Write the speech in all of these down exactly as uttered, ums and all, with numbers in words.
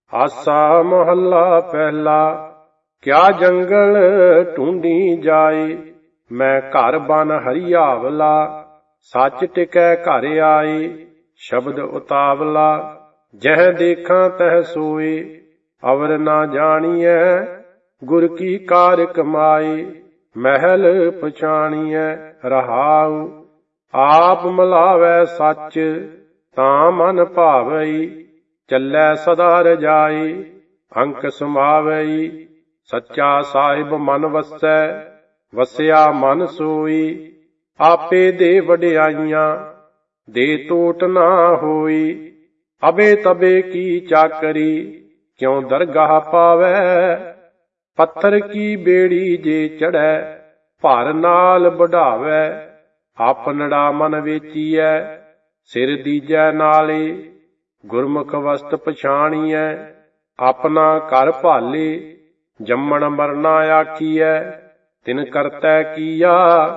आसा मोहल्ला पहला। क्या जंगल ढूंढी जाए, मैं घर बन हरियावला। सच टिकै घर आए, शब्द उतावला। जह देखा तह सोए, अवर ना जानिए। गुर की कार कमाए, महल पछाणिए। रहाऊ आप मिलावै सच, तां मन भावई। ਚੱਲੈ ਸਦਾ ਰਜਾਈ, ਅੰਕ ਸਮਾਵਈ। ਸੱਚਾ ਸਾਹਿਬ ਮਨ ਵਸੈ, ਵਸਿਆ ਮਨ ਸੋਈ। ਆਪੇ ਦੇ ਵਡਿਆਈਆਂ, ਦੇ ਟੋਟ ਨਾ ਹੋਈ। ਅਬੇ ਤਬੇ ਕੀ ਚਾਕਰੀ, ਕਿਉ ਦਰਗਾਹ ਪਾਵੈ। ਪੱਥਰ ਕੀ ਬੇੜੀ ਜੇ ਚੜ੍ਹੈ, ਭਰ ਨਾਲ ਵਢਾਵੈ। ਆਪਨੜਾ ਮਨ ਵੇਚੀਐ, ਸਿਰ ਦੀਜੈ ਨਾਲੇ। ਗੁਰਮੁਖ ਵਸਤ ਪਛਾਣੀਐ, ਆਪਣਾ ਘਰ ਭਾਲੇ। ਜੰਮਣ ਮਰਨਾ ਆਖੀਐ, ਤਿਨ ਕਰਤੈ ਕੀਆ।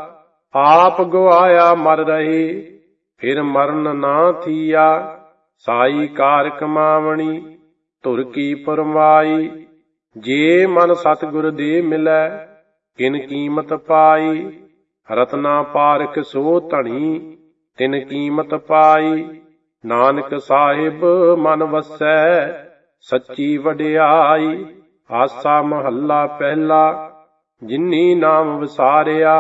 ਆਪ ਗਵਾਇਆ ਮਰ ਰਹੇ, ਫਿਰ ਮਰਨ ਨਾ ਥੀਆ। ਸਾਈ ਕਾਰ ਕਮਾਵਣੀ, ਧੁਰ ਕੀ ਪਰਮਾਈ। ਜੇ ਮਨ ਸਤਿਗੁਰ ਦੇ ਮਿਲੈ, ਕਿਨ ਕੀਮਤ ਪਾਈ। ਰਤਨਾ ਪਾਰਖ ਸੋ ਧਣੀ, ਤਿਨ ਕੀਮਤ ਪਾਈ। ਨਾਨਕ ਸਾਹਿਬ ਮਨ ਵਸੈ, ਸੱਚੀ ਵਡਿਆਈ। ਆਸਾ ਮਹੱਲਾ ਪਹਿਲਾ। ਜਿਨੀ ਨਾਮ ਵਿਸਾਰਿਆ,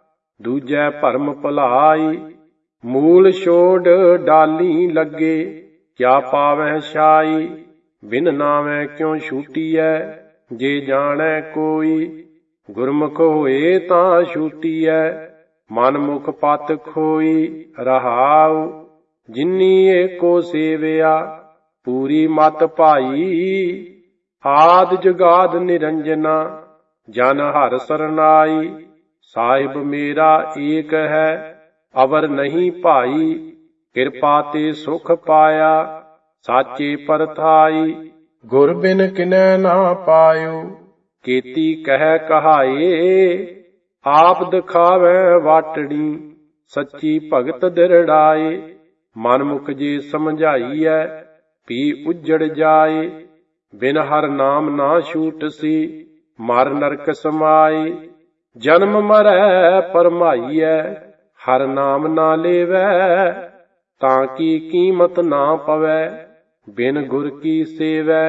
ਦੂਜੈ ਭਰਮ ਭੁਲਾਈ। ਮੂਲ ਛੋੜ ਡਾਲੀ ਲੱਗੇ, ਕਿਆ ਪਾਵੈ ਛਾਈ। ਬਿਨ ਨਾਮੈ ਕਿਉ ਛੂਟੀਐ, ਜੇ ਜਾਣੈ ਕੋਈ। ਗੁਰਮੁਖ ਹੋਏ ਤਾਂ ਛੂਟੀਐ, ਮਨ ਮੁਖ ਪਤ ਖੋਈ। ਰਹਾਉ ਜਿਨੀ ਏਕੋ ਸੇਵਿਆ, ਪੂਰੀ ਮਤ ਭਾਈ। ਆਦਿ ਜੁਗਾਦ ਨਿਰੰਜਨਾ, ਜਨ ਹਰਿ ਸਰਨਾਈ। ਸਾਹਿਬ ਮੇਰਾ ਏਕ ਹੈ, ਅਵਰ ਨਹੀਂ ਭਾਈ। ਕਿਰਪਾ ਤੇ ਸੁਖ ਪਾਇਆ, ਸਾਚੇ ਪਰਥਾਈ। ਗੁਰ ਬਿਨ ਕਿਨੈ ਨਾ ਪਾਇਓ, ਕੀਤੀ ਕਹਿ ਕਹਾਏ। ਆਪ ਦਿਖਾਵੈ ਵਾਟੜੀ, ਸੱਚੀ ਭਗਤ ਦਿਰੜਾਏ। ਮਨ ਮੁਖ ਜੇ ਸਮਝਾਈਐ, ਪੀ ਉੱਜੜ ਜਾਏ। ਬਿਨ ਹਰ ਨਾਮ ਨਾ ਛੂਟ ਸੀ, ਮਰ ਨਰਕ ਸਮਾਏ। ਜਨਮ ਮਰੈ ਪਰਮਾਈਐ, ਹਰ ਨਾਮ ਨਾ ਲੇਵੈ। ਤਾਂ ਕੀ ਕੀਮਤ ਨਾ ਪਵੈ, ਬਿਨ ਗੁਰ ਕੀ ਸੇਵੈ।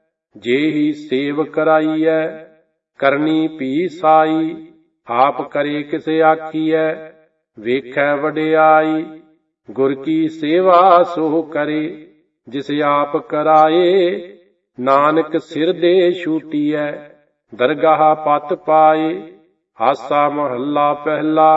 ਜੇਹੀ ਸੇਵ ਕਰਾਈਐ, ਕਰਨੀ ਭੀ ਸਾਈ। ਆਪ ਕਰੇ ਕਿਸ ਆਖੀਐ, ਵੇਖੈ ਵਡਿਆਈ। ਗੁਰ ਕੀ ਸੇਵਾ ਸੋ ਕਰੇ, ਜਿਸ ਆਪ ਕਰਾਏ। ਨਾਨਕ ਸਿਰ ਦੇ ਛੂਟੀਐ, ਦਰਗਾਹ ਪਤ ਪਾਏ। ਆਸਾ ਮਹੱਲਾ ਪਹਿਲਾ।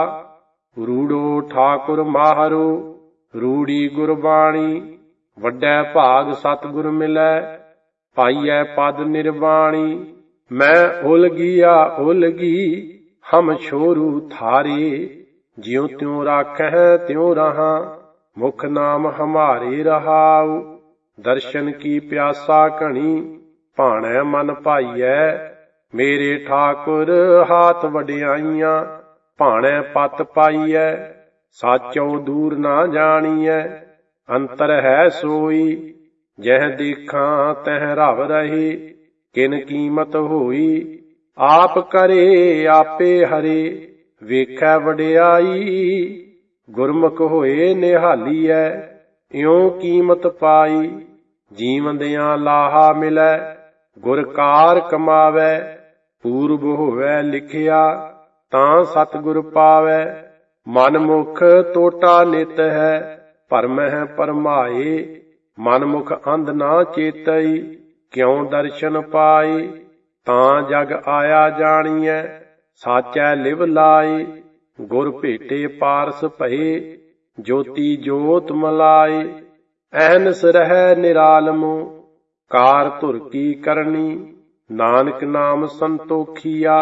ਰੂੜੋ ਠਾਕੁਰ ਮਾਹਰੋ, ਰੂੜੀ ਗੁਰਬਾਣੀ। ਵੱਡੈ ਭਾਗ ਸਤਿਗੁਰ ਮਿਲੈ, ਪਾਈਐ ਪਦ ਨਿਰਵਾਣੀ। ਮੈਂ ਉਲਗੀਆ ਉਲਗੀ, ਹਮ ਛੋਰੂ ਥਾਰੇ। ਜਿਉ ਤਿਉ ਰਾਖਹਿ ਤਿਉ ਰਹਾ, ਮੁਖ ਨਾਮ ਹਮਾਰੇ। ਰਹਾਉ ਦਰਸ਼ਨ ਕੀ ਪਿਆਸਾ ਘਣੀ, ਭਾਣੈ ਮਨ ਭਾਈਐ। ਮੇਰੇ ਠਾਕੁਰ ਹਾਥ ਵਡਿਆਈਆਂ, ਭਾਣੈ ਪਤ ਪਾਈਐ। ਸਾਚੋ ਦੂਰ ਨਾ ਜਾਣੀਐ, ਅੰਤਰ ਹੈ ਸੋਈ। ਜਹ ਦੇਖਾਂ ਤਹ ਰਵ ਰਹੇ, ਕਿਨ ਕੀਮਤ ਹੋਈ। ਆਪ ਕਰੇ ਆਪੇ ਹਰੇ, ਵੇਖੈ ਵਡਿਆਈ। ਗੁਰਮੁਖ ਹੋਏ ਨਿਹਾਲੀਐ, ਇਉ ਕੀਮਤ ਪਾਈ। ਜੀਵੰਦਿਆਂ ਲਾਹਾ ਮਿਲੈ, ਗੁਰ ਕਾਰ ਕਮਾਵੈ। ਪੂਰਬ ਹੋਵੈ ਲਿਖਿਆ, ਤਾਂ ਸਤਿਗੁਰ ਪਾਵੈ। ਮਨ ਮੁਖ ਟੋਟਾ ਨਿਤ ਹੈ, ਭਰਮਹਿ ਭਰਮਾਏ। ਮਨ ਮੁਖ ਅੰਧ ਨਾ ਚੇਤਈ, ਕਿਉ ਦਰਸ਼ਨ ਪਾਏ। ਤਾਂ ਜਗ ਆਇਆ ਜਾਣੀਐ, ਸਾਚੈ ਲਿਵ ਲਾਏ। ਗੁਰ ਭੇਟੇ ਪਾਰਸ ਭਏ, ਜੋਤੀ ਜੋਤ ਮਲਾਏ। ਅਹਨਿਸ ਰਹਿ ਨਿਰਾਲਮੁ, ਕਾਰ ਧੁਰ ਕੀ ਕਰਨੀ। ਨਾਨਕ ਨਾਮ ਸੰਤੋਖੀਆ,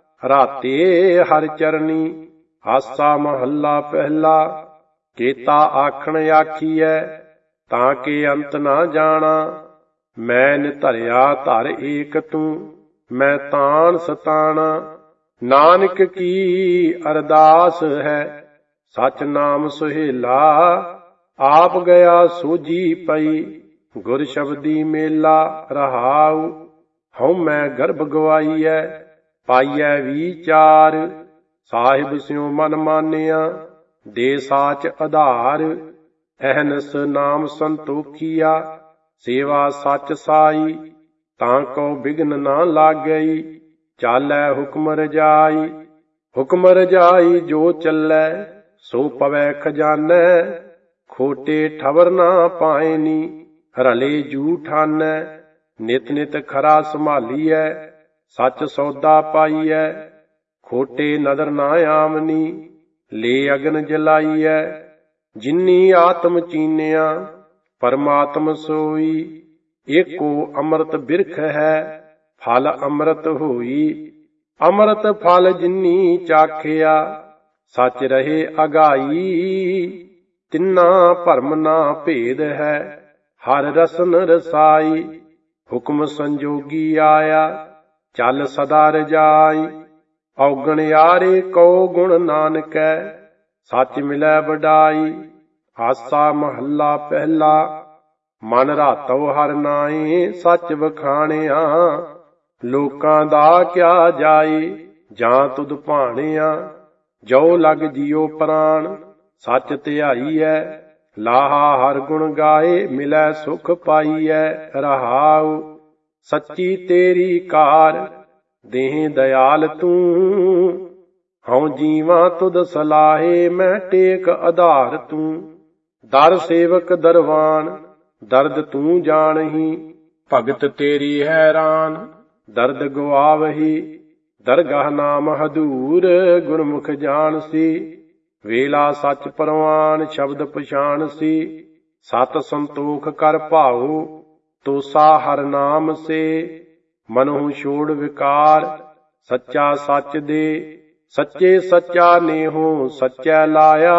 ਰਾਤੇ ਹਰਿ ਚਰਨੀ। ਆਸਾ ਮਹੱਲਾ ਪਹਿਲਾ। ਕੇਤਾ ਆਖਣ ਆਖੀਐ, ਤਾਂ ਕੇ ਅੰਤ ਨਾ ਜਾਣਾ। ਮੈਂ ਨਿਧਰਿਆ ਧਰ ਏਕ ਤੂੰ, ਮੈਂ ਤਾਣ ਸਤਾਣਾ। ਨਾਨਕ ਕੀ ਅਰਦਾਸ ਹੈ, ਸਚ ਨਾਮ ਸੁਹੇਲਾ। ਆਪ ਗਿਆ ਸੋਝੀ ਪਈ, ਗੁਰ ਸ਼ਬਦੀ ਮੇਲਾ ਰਹਾਉ। ਹਉ ਮੈਂ ਗਰਭ ਗਵਾਈਐ ਪਾਈਐ ਵਿਚਾਰ, ਸਾਹਿਬ ਸਿਉ ਮਨ ਮਾਨਿਆ ਦੇ ਸਾਚ ਆਧਾਰ। ਅਹਨਸ ਨਾਮ ਸੰਤੋਖੀਆ ਸੇਵਾ ਸੱਚ ਸਾਈ, ਤਾਂ ਕੋ ਬਿਘਨ ਨਾ ਲਾਗਈ ਚਾਲੈ ਹੁਕਮ ਰਜਾਈ। ਹੁਕਮ ਰਜਾਈ ਜੋ ਚੱਲੈ ਸੋ ਪਵੈ ਖਜ਼ਾਨੈ, ਖੋਟੇ ਠਵਰ ਨਾ ਪਾਇਨੀ ਰਲੇ ਜੂ ਠਾਨੈ। ਨਿਤ ਨਿਤ ਖਰਾ ਸੰਭਾਲੀਐ ਸੱਚ ਸੌਦਾ ਪਾਈਐ, ਖੋਟੇ ਨਦਰ ਨਾ ਆਵਨੀ ਲੈ ਅਗਨ ਜਲਾਈਐ। ਜਿਨੀ ਆਤਮ ਚੀਨਿਆ ਪਰਮਾਤਮ ਸੋਈ, ਏਕੋ ਅੰਮ੍ਰਿਤ ਬਿਰਖ ਹੈ ਫਲ ਅੰਮ੍ਰਿਤ ਹੋਈ। ਅੰਮ੍ਰਿਤ ਫਲ ਜਿਨੀ ਚਾਖਿਆ ਸੱਚ ਰਹੇ ਅਗਾਈ, ਤਿੰਨਾ ਭਰਮ ਨਾ ਭੇਦ ਹੈ ਹਰ ਰਸਨ ਰਸਾਈ। ਹੁਕਮ ਸੰਜੋਗੀ ਆਇਆ ਚੱਲ ਸਦਾ ਰਜਾਈ, ਔਗਣ ਯਾਰੇ ਕਉ ਗੁਣ ਨਾਨਕੈ ਸੱਚ ਮਿਲੈ ਵਡਾਈ। ਆਸਾ ਮਹੱਲਾ ਪਹਿਲਾ ਮਨ ਰਾਤਉ ਹਰਿ ਨਾਏ, ਸੱਚ ਵਖਾਣਿਆ ਲੋਕਾਂ ਦਾ ਕਿਆ ਜਾਏ। ਜਾਂ ਤੁਧ ਭਾਣਿਆ ਜੋ ਲਗ ਜਿਉ ਪ੍ਰਾਣ, ਸੱਚ ਧਿਆਈਐ ਲਾਹਾ ਹਰ ਗੁਣ ਗਾਏ। ਮਿਲੈ ਸੁਖ ਪਾਈਐ ਰਹਾਉ ਸੱਚੀ ਤੇਰੀ ਕਾਰ, ਦੇਹ ਦਇਆਲ ਤੂੰ ਹਉ ਜੀਵਾਂ ਤੁਧ ਸਲਾਹੇ। ਮੈਂ ਟੇਕ ਆਧਾਰ ਤੂੰ ਦਰ ਸੇਵਕ ਦਰਵਾਨ, ਦਰਦ ਤੂੰ ਜਾਣਹੀ ਭਗਤ ਤੇਰੀ ਹੈਰਾਨ। ਦਰਦ ਗਵਾਵਹੀ ਦਰਗਾਹ ਨਾਮ ਹਦੂਰ, ਗੁਰਮੁਖ ਜਾਣਸੀ ਵੇਲਾ ਸੱਚ ਪਰਵਾਨ। ਸ਼ਬਦ ਪਛਾਣ ਸੀ ਸਤ ਸੰਤੋਖ ਕਰ ਭਾਉ, ਤੋਸਾ ਹਰ ਨਾਮ ਸੇ ਮਨਹੁ ਛੋੜ ਵਿਕਾਰ। ਸੱਚਾ ਸੱਚ ਦੇ ਸੱਚੇ ਸੱਚਾ ਨੇਹੋ ਸੱਚੈ ਲਾਇਆ,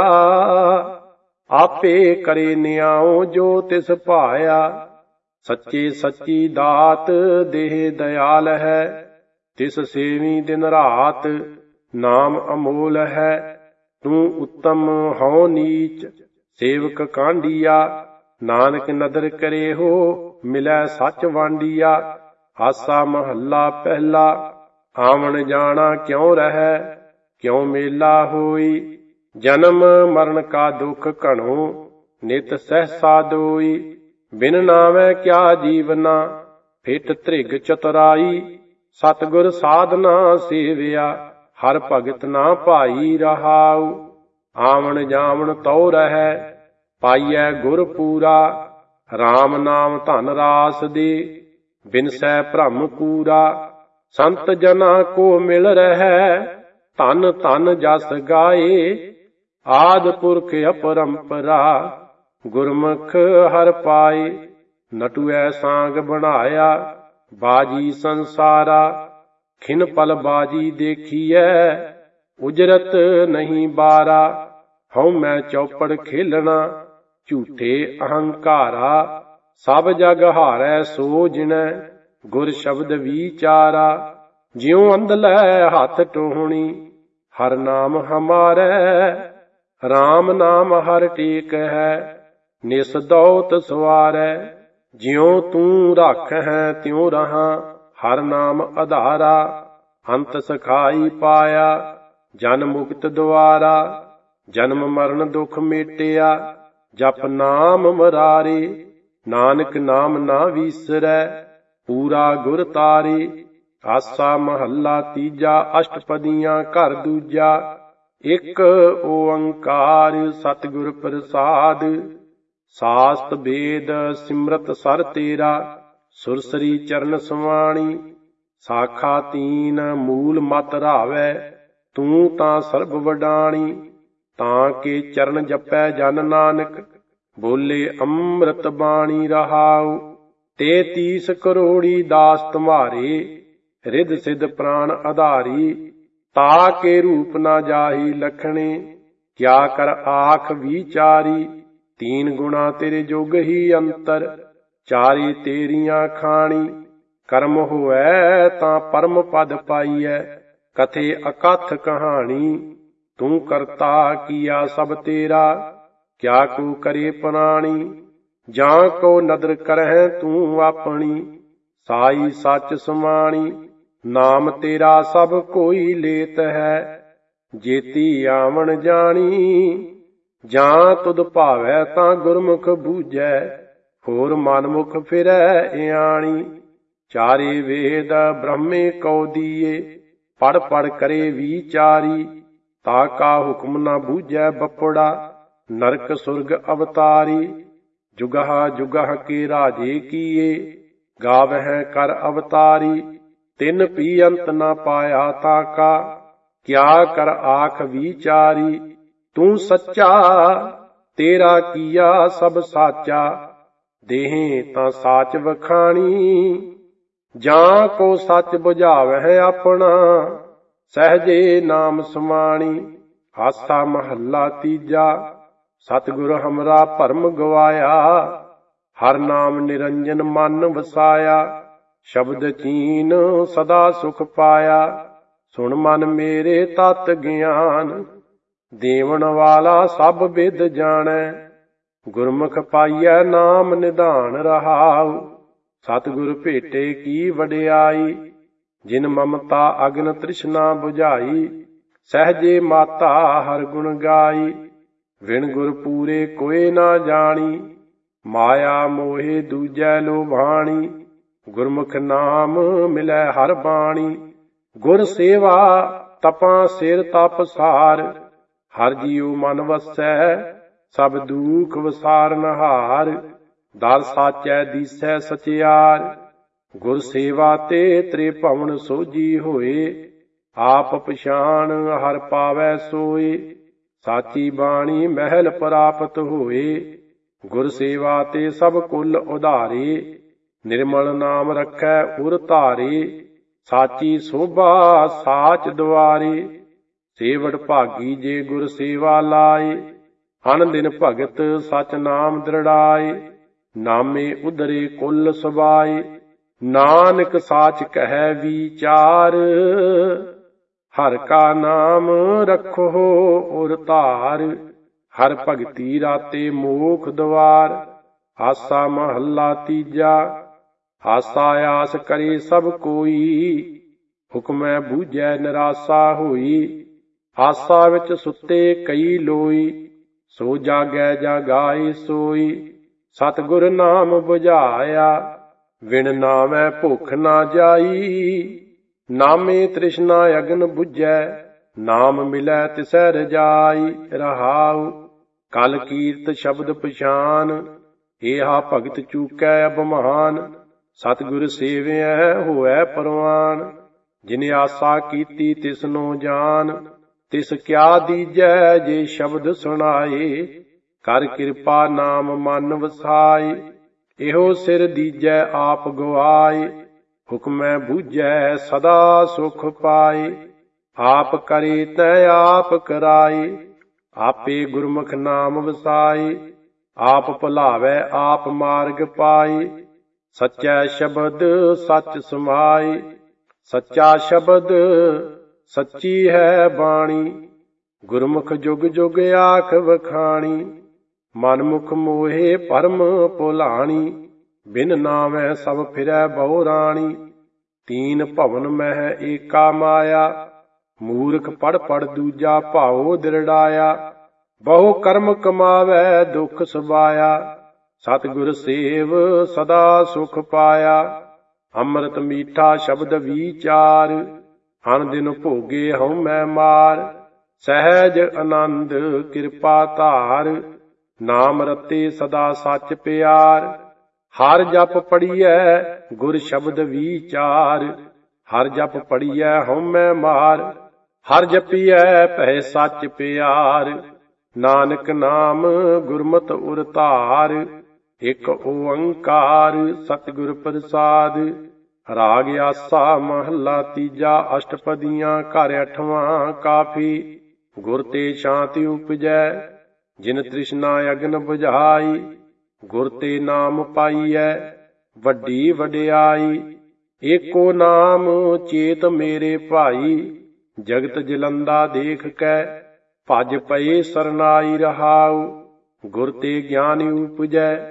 ਆਪੇ ਕਰੇ ਨਿਆਉ ਜੋ ਤਿਸ ਭਾਇਆ। ਸੱਚੇ ਸੱਚੀ ਦਾਤ ਦੇਹ ਦਇਆਲ ਹੈ, ਤਿਸ ਸੇਵੀ ਦਿਨ ਰਾਤ ਨਾਮ ਅਮੋਲ ਹੈ। ਤੂੰ ਉੱਤਮ ਹਉ ਨੀਚ ਸੇਵਕ ਕਾਂਡੀਆ, ਨਾਨਕ ਨਦਰ ਕਰੇ ਹੋ ਮਿਲੈ ਸੱਚ ਵਾਂਡੀਆ। ਆਸਾ ਮਹੱਲਾ ਪਹਿਲਾ ਆਵਣ ਜਾਣਾ ਕਿਉ ਰਹੈ ਕਿਉ ਮੇਲਾ ਹੋਈ। ਜਨਮ ਮਰਨ ਕਾ ਦੁਖ ਘਣੋ ਨਿਤ ਸਹਿਸਾ ਦੋਈ। ਬਿਨ ਨਾਵੈ ਕਿਆ ਜੀਵਨਾ ਫਿਟ ਧ੍ਰਿਗ ਚਤੁਰਾਈ। ਸਤਿਗੁਰ ਸਾਧਨਾ ਸੇਵਿਆ ਹਰ ਭਗਤ ਨਾ ਭਾਈ ਰਹਾਉ। ਆਵਣ ਜਾਵਣ ਤਉ ਰਹੈ ਪਾਈਐ ਗੁਰ ਪੂਰਾ, RAM ਨਾਮ ਧਨ ਰਾਸ ਦੇ ਬਿਨਸੈ ਭ੍ਰਮ ਕੂਰਾ। ਸੰਤ ਜਨਾ ਕੋ ਮਿਲ ਰਹੈ ਧਨ ਧਨ ਜਸ ਗਾਏ। ਆਦਿ ਪੁਰਖ ਅਪਰੰਪਰਾ ਗੁਰਮੁਖ ਹਰਿ ਪਾਏ। ਨਟੂਐ ਸਾਂਗ ਬਣਾਇਆ ਬਾਜੀ ਸੰਸਾਰਾ, ਖਿਨ ਪਲ ਬਾਜੀ ਦੇਖੀਐ ਉਜਰਤ ਨਹੀਂ ਬਾਰਾ। ਹਉ ਮੈਂ ਚੌਪੜ ਖੇਲਣਾ ਝੂਠੇ ਅਹੰਕਾਰਾ, ਸਭ ਜਗ ਹਾਰੈ ਸੋ ਜਿਣੈ ਗੁਰ ਸ਼ਬਦ ਵਿਚਾਰਾ। ਜਿਉ ਅੰਧਲੈ ਹੱਥ ਟੋਹਣੀ ਹਰ ਨਾਮ ਹਮਾਰੈ, RAM ਨਾਮ ਹਰ ਟੇਕ ਹੈ ਨਿਸ ਦੌਤ ਸਵਾਰੈ। ਜਿਉ ਤੂੰ ਰੱਖ ਹੈ ਤਿਉ ਰਹਾ ਹਰ ਨਾਮ ਆਧਾਰਾ। ਅੰਤ ਸਖਾਈ ਪਾਇਆ ਜਨ ਮੁਕਤ ਦੁਆਰਾ, ਜਨਮ ਮਰਨ ਦੁਖ ਮੇਟਿਆ ਜਪ ਨਾਮ ਮੁਰਾਰੇ। ਨਾਨਕ ਨਾਮ ਨਾ ਵੀਸਰੈ ਪੂਰਾ ਗੁਰ ਤਾਰੇ। ਆਸਾ ਮਹੱਲਾ ਤੀਜਾ ਅਸ਼ਟਪਦੀਆਂ ਘਰ ਦੂਜਾ। ਇੱਕ ਓੰਕਾਰ ਸਤਿਗੁਰ ਪ੍ਰਸਾਦ, ਸਾਸਤ ਵੇਦ ਸਿਮਰਤ ਸਰ ਤੇਰਾ। ਸੁਰਸਰੀ ਚਰਨ ਸਮਾਣੀ ਸਾਖਾ ਤੀਨ ਮੂਲ ਮਤ ਰਾਵੈ। ਤੂੰ ਤਾਂ ਸਰਬ ਵਡਾਣੀ ਤਾਂ ਕੇ ਚਰਨ ਜਪੈ ਜਨ ਨਾਨਕ। ਬੋਲੇ ਅੰਮ੍ਰਿਤ ਬਾਣੀ ਰਹਾਉ ਤੇ ਤੀਸ ਕਰੋੜੀ ਦਾਸ ਤੁਮਾਰੇ। ਰਿਧ ਸਿਧ ਪ੍ਰਾਨ ਆਧਾਰੀ ਤਾ ਕੇ ਰੂਪ ਨਾ ਜਾਹੀ ਲਖਣੇ। ਕਿਆ ਕਰ ਆਖ ਵਿਚਾਰੀ ਤੀਨ ਗੁਣਾ ਤੇਰੇ ਜੁਗ ਹੀ ਅੰਤਰ। ਚਾਰੀ ਤੇਰੀਆਂ ਖਾਣੀ ਕਰਮ ਹੋਐ ਤਾਂ ਪਰਮ ਪਦ ਪਾਈਐ। ਕਥੇ ਅਕਥ ਕਹਾਣੀ ਤੂੰ ਕਰਤਾ ਕੀਆ ਸਭ ਤੇਰਾ। ਕਿਆ ਕੋ ਕਰੇ ਪ੍ਰਾਣੀ ਜਾਂ ਕੋ ਨਦਰ ਕਰਹਿ ਤੂੰ ਆਪਣੀ, ਸਾਈ ਸੱਚ ਸਮਾਣੀ। ਨਾਮ ਤੇਰਾ ਸਭ ਕੋਈ ਲੇਤ ਹੈ, ਜੇਤੀ ਆਵਣ ਜਾਣੀ। ਜਾਂ ਤੁਧ ਭਾਵੈ ਤਾਂ ਗੁਰਮੁਖ ਬੂਝੈ, ਹੋਰ ਮਨਮੁਖ ਫਿਰੈ ਇਆਣੀ। ਚਾਰੇ ਵੇਦ ਬ੍ਰਹਮੇ ਕਉ ਦੀਏ, ਪੜ ਪੜ ਕਰੇ ਵਿਚਾਰੀ। ਤਾ ਕਾ ਹੁਕਮ ਨਾ ਬੂਝੈ ਬਪੜਾ, ਨਰਕ ਸੁਰਗ ਅਵਤਾਰੀ। ਜੁਗਹ ਜੁਗਹ ਕੇ ਰਾਜੇ ਕੀਏ, ਗਾਵਹਿ ਕਰ ਅਵਤਾਰੀ। ਤਿਨ ਪੀ ਅੰਤ ਨਾ ਪਾਇਆ ਤਾ ਕਾ, ਕਿਆ ਕਰ ਆਖ ਵਿਚਾਰੀ। ਤੂੰ ਸੱਚਾ ਤੇਰਾ ਕੀਆ ਸਭ ਸਾਚਾ, ਦੇਹੀਂ ਤਾਂ ਸਾਚ ਵਖਾਣੀ। ਜਾਂ ਕੋ ਸੱਚ ਬੁਝਾਵਹਿ ਆਪਣਾ, ਸਹਜੇ ਨਾਮ ਸਮਾਣੀ। ਆਸਾ ਮਹੱਲਾ ਤੀਜਾ। ਸਤਿਗੁਰ ਹਮਰਾ ਭਰਮ ਗਵਾਇਆ, ਹਰ ਨਾਮ ਨਿਰੰਜਨ ਮਨ ਵਸਾਇਆ। ਸ਼ਬਦ ਚੀਨ ਸਦਾ ਸੁਖ ਪਾਇਆ, ਸੁਣ ਮਨ ਮੇਰੇ ਤਤ ਗਿਆਨ। ਦੇਵਨ ਵਾਲਾ ਸਭ ਵਿਦ ਜਾਣੈ, ਗੁਰਮੁਖ ਪਾਈਐ ਨਾਮ ਨਿਧਾਨ ਰਹਾਉ। ਸਤਿਗੁਰ ਭੇਟੇ ਕੀ ਵਡਿਆਈ, ਜਿਨ ਮਮਤਾ ਅਗਨ ਤ੍ਰਿਸ਼ਨਾ ਬੁਝਾਈ। ਸਹਜੇ ਮਾਤਾ ਹਰ ਗੁਣ ਗਾਈ, ਵਿਣ ਗੁਰ ਪੂਰੇ ਕੋਇ ਨਾ ਜਾਣੀ। ਮਾਇਆ ਮੋਹਿ ਦੂਜੈ ਲੋਭਾਣੀ, ਗੁਰਮੁਖ ਨਾਮ ਮਿਲੈ ਹਰ ਬਾਣੀ। ਗੁਰ ਸੇਵਾ ਤਪਾਂ ਸਿਰ ਤਪ ਸਾਰ, ਹਰ ਜੀਉ ਮਨ ਵਸੈ ਸਭ ਦੂਖ ਵਸਾਰਨ ਹਾਰ। ਦਰ ਸਾਚੈ ਦੀਸੈ ਸਚਿਆਰ, ਗੁਰ ਸੇਵਾ ਤੇ ਤ੍ਰਿਭਵਨ ਸੋਝੀ ਹੋਏ। ਆਪ ਪਛਾਣ ਹਰ ਪਾਵੈ ਸੋਏ, ਸਾਚੀ ਬਾਣੀ ਮਹਿਲ ਪ੍ਰਾਪਤ ਹੋਏ। ਗੁਰ ਸੇਵਾ ਤੇ ਸਭ ਕੁਲ ਉਧਾਰੇ, ਨਿਰਮਲ ਨਾਮ ਰੱਖੈ ਉਰ ਧਾਰੇ। ਸਾਚੀ ਸੋਭਾ ਸਾਚ ਦੁਆਰੇ, ਸੇਵੜ ਭਾਗੀ ਜੇ ਗੁਰ ਸੇਵਾ ਲਾਏ। ਅਨ ਦਿਨ ਭਗਤ ਸਚ ਨਾਮ ਦ੍ਰਿੜਾਏ, ਨਾਮੇ ਉਧਰੇ ਕੁਲ ਸਬਾਏ। ਨਾਨਕ ਸਾਚ ਕਹਿ ਵਿਚਾਰ, ਹਰ ਕਾ ਨਾਮ ਰੱਖੋ ਉਰ ਧਾਰ। ਹਰ ਭਗਤੀ ਰਾਤੇ ਮੋਖ ਦੁਆਰ। ਆਸਾ ਮਹੱਲਾ ਤੀਜਾ। ਆਸਾ ਆਸ ਕਰੇ ਸਭ ਕੋਈ, ਹੁਕਮੈ ਬੂਝੈ ਨਿਰਾਸਾ ਹੋਈ। ਆਸਾ ਵਿੱਚ ਸੁੱਤੇ ਕਈ ਲੋਈ, ਸੋ ਜਾਗੈ ਜਾਗਾਏ ਸੋਈ। ਸਤਿਗੁਰ ਨਾਮ ਬੁਝਾਇਆ, ਵਿਣ ਨਾਮੈ ਭੁੱਖ ਨਾ ਜਾਈ। ਨਾਮੇ ਤ੍ਰਿਸ਼ਨਾ ਅਗਨ ਬੁਝੈ, ਨਾਮ ਮਿਲੈ ਤਿਸੈ ਰਜਾਈ। ਰਹਾਉ ਕਲ ਕੀਰਤ ਸ਼ਬਦ ਪਛਾਨ, ਏਹਾ ਭਗਤ ਚੂਕੈ ਅਭਮਾਨ। ਸਤਿਗੁਰ ਸੇਵਿਐ ਹੋਵੈ ਪਰਵਾਨ, ਜਿਨ ਆਸਾ ਕੀਤੀ ਤਿਸਨੋ ਜਾਨ। ਤਿਸ ਕਿਆ ਦੀਜੈ ਜੇ ਸ਼ਬਦ ਸੁਣਾਏ, ਕਰ ਕਿਰਪਾ ਨਾਮ ਮਨ ਵਸਾਏ। ਇਹੋ ਸਿਰ ਦੀਜੈ ਆਪ ਗਵਾਏ, ਹੁਕਮੈ ਬੂਝੈ ਸਦਾ ਸੁਖ ਪਾਏ। ਆਪ ਕਰੇ ਤੈ ਆਪ ਕਰਾਏ, ਆਪੇ ਗੁਰਮੁਖ ਨਾਮ ਵਸਾਏ। ਆਪ ਭੁਲਾਵੈ ਆਪ ਮਾਰਗ ਪਾਏ, ਸੱਚੈ ਸ਼ਬਦ ਸੱਚ ਸਮਾਏ। ਸੱਚਾ ਸ਼ਬਦ ਸੱਚੀ ਹੈ ਬਾਣੀ, ਗੁਰਮੁਖ ਜੁਗ ਜੁਗ ਆਖ ਵਖਾਣੀ। ਮਨਮੁਖ ਮੋਹੇ ਭਰਮ ਭੁਲਾਣੀ, ਬਿਨ ਨਾਮੈ ਸਭ ਫਿਰੈ ਬਹੁ ਰਾਣੀ। ਤੀਨ ਭਵਨ ਮਹਿ ਏਕਾ ਮਾਇਆ, ਮੂਰਖ ਪੜ ਪੜ ਦੂਜਾ ਭਾਉ ਦ੍ਰਿੜਾਇਆ। ਬਹੁ ਕਰਮ ਕਮਾਵੈ ਦੁਖ ਸਬਾਇਆ, ਸਤਿਗੁਰ ਸੇਵ ਸਦਾ ਸੁਖ ਪਾਇਆ। ਅੰਮ੍ਰਿਤ ਮੀਠਾ ਸ਼ਬਦ ਵਿਚਾਰ, ਅਨ ਦਿਨ ਭੋਗੇ ਹਉਮੈ ਮਾਰ। ਸਹਿਜ ਆਨੰਦ ਕਿਰਪਾ ਧਾਰ, ਨਾਮ ਰਤੇ ਸਦਾ ਸੱਚ ਪਿਆਰ। ਹਰ ਜਪ ਪੜੀਐ ਗੁਰ ਸ਼ਬਦ ਵਿਚਾਰ, ਹਰ ਜਪ ਪੜੀਐ ਹਉਮੈ ਮਾਰ। ਹਰ ਜਪੀਐ ਭੈ ਸੱਚ ਪਿਆਰ, ਨਾਨਕ ਨਾਮ ਗੁਰਮਤਿ ਉਰ ਧਾਰ। ਇਕ ਓੰਕਾਰ ਸਤਿਗੁਰ ਪ੍ਰਸਾਦ। ਰਾਗ ਆਸਾ ਮਹੱਲਾ ਤੀਜਾ। ਅਸ਼ਟਪਦੀਆਂ ਘਰ ਅਠਵਾਂ ਕਾਫੀ, ਗੁਰ ਤੇ ਸ਼ਾਂਤੀ ਉਪਜੈ। ਜਿਨ ਤ੍ਰਿਸ਼ਨਾ ਅਗਨ ਬੁਝਾਈ, ਗੁਰ ਤੇ ਨਾਮ ਪਾਈਐ ਵੱਡੀ ਵਡਿਆਈ। ਏਕੋ ਨਾਮ ਚੇਤ ਮੇਰੇ ਭਾਈ, ਜਗਤ ਜਲੰਦਾ ਦੇਖ ਕੈ ਭਜ ਪਏ ਸਰਨਾਈ। ਰਹਾਉ ਗੁਰ ਤੇ ਗਿਆਨ ਉਪਜੈ,